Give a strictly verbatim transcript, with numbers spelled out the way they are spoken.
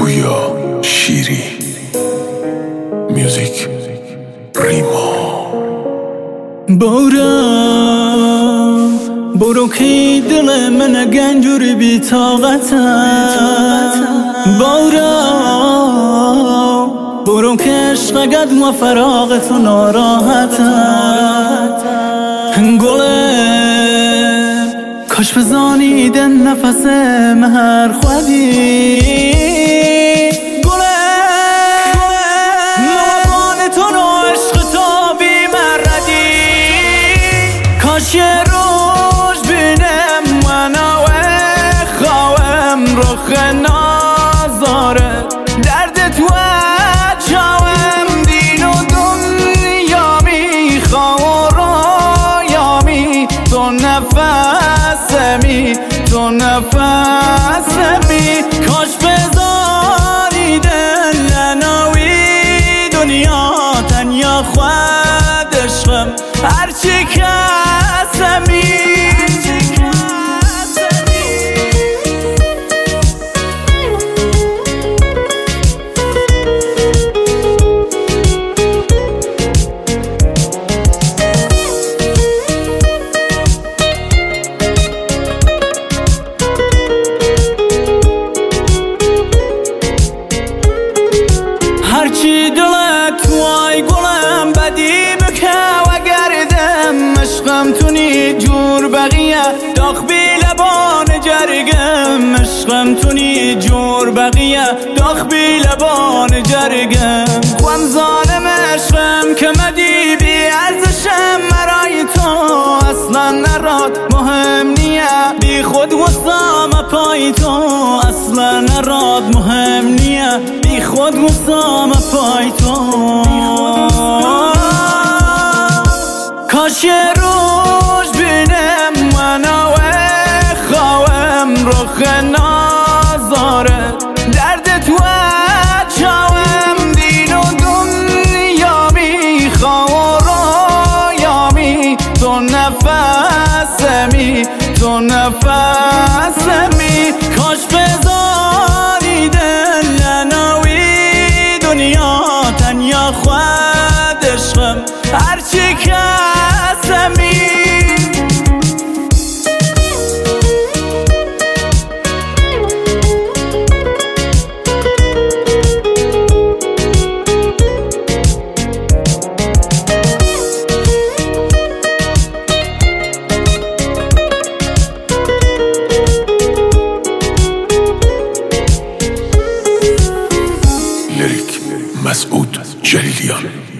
پویا شیری میوزیک ریما. برو برو که دل من گنجوری بی طاقتم. برو برو که عشق قدم و فراغ تو ناراحتم. گله کاش بزانیدن نفس مهر خودی. کاش یه روز بینم منو خواهم رخ نازاره درد تو چاهم دین و دنیا میخوام و رویامی تو نفسمی تو نفسمی. کاش بذاری دل ننوی دنیا تنیا خود عشقم هرچی کسمی. هرچی دلت وای گلم بدی بکه و گردم عشقم تونی جور بقیه داغ بی لبان جرگم. عشقم تونی جور بقیه داغ بی لبان جرگم. خوام ظالم عشقم که مدی بی ارزشم مرای تو اصلا نراد مهم نیه بی خود وسام پای تو اصلا نراد مهم نیه بی خود وسام پای تو. کاش یه روز بینم منو خواهم رخ نازاره درد تو چاهم دین و دنیا میخوام و رویامی تو نفسمی تو نفسمی. کاش بذاری دل ننوی دنیا تنیا خود عشقم هرچی کسمی. لیریک مسعود جلیلیان.